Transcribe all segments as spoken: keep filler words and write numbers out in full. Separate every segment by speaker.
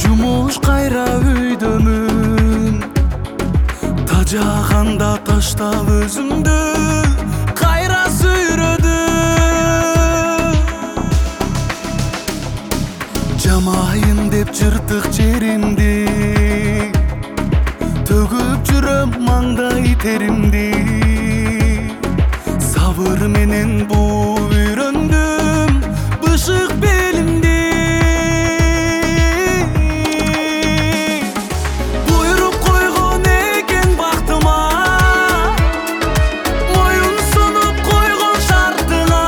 Speaker 1: жумуш кайра үйдөмүн, тажаганда таштап өзүңдү кайра сүйрөдүм. Жамайын деп жыртык жеримди, төгүп жүрөм маңдай теримди. Сабыр менен буу үйрөндүм бышык белимди. Буйруп койгон экен бактыма, моюн сунуп койгон шартыңа.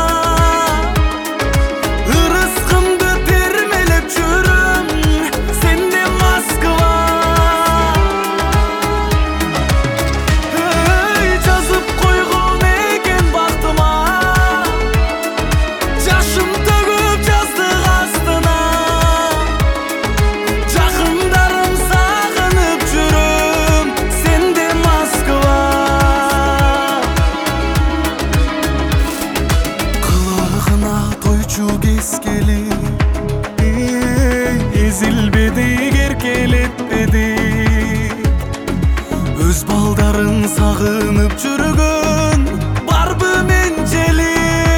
Speaker 1: Ырыскымды термелеп жүрөм сенде Москва. Эй, жазып койгон экен бактыма, жашым төгүп жаздык астына. Жакындарым сагынып жүрөм сенде Москва. Кылыгына тойчу кескели, эзилбеди керкелетпеди. Өз балдарын сагынып жүргөн барбы менчели.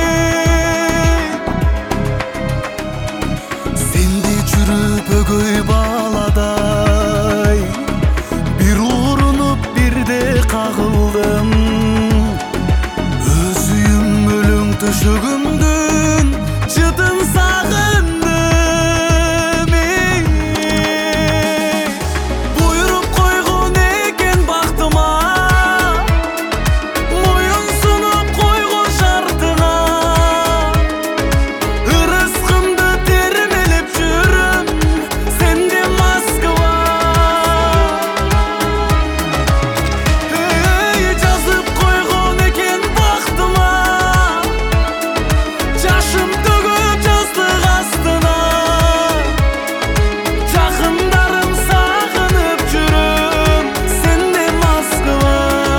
Speaker 1: Сенде жүрүп өгөй баладай, бир урунуп бирде кагылдым. Өз үйүм өлөң төшөгүмдүн жытын сагындым. Эй, буйруп койгон экен бактыма, моюн сунуп койгон шартыңа. Ырыскымды термелеп жүрөм сенде Москва. Эй, жазып койгон экен бактыма, жашым төгүп жаздык астына. Жакындарым сагынып жүрөм сенде Москва.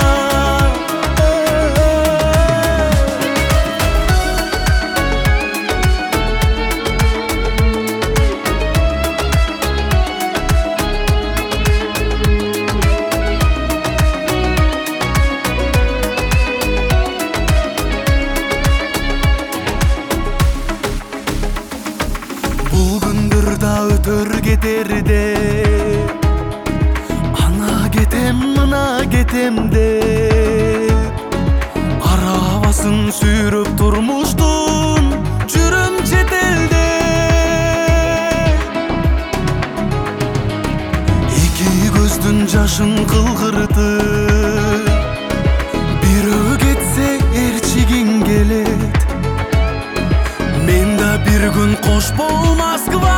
Speaker 1: Бул күндөр да өтөр кетерде, ана кетем мына кетем деп. Арабасын сүйрөп турмуштун жүрөм чет элде. Эки көздүн жашын кылгыртып, бирөө кетсе ээрчигиң келет. Мен да бир күн кош бол Москва.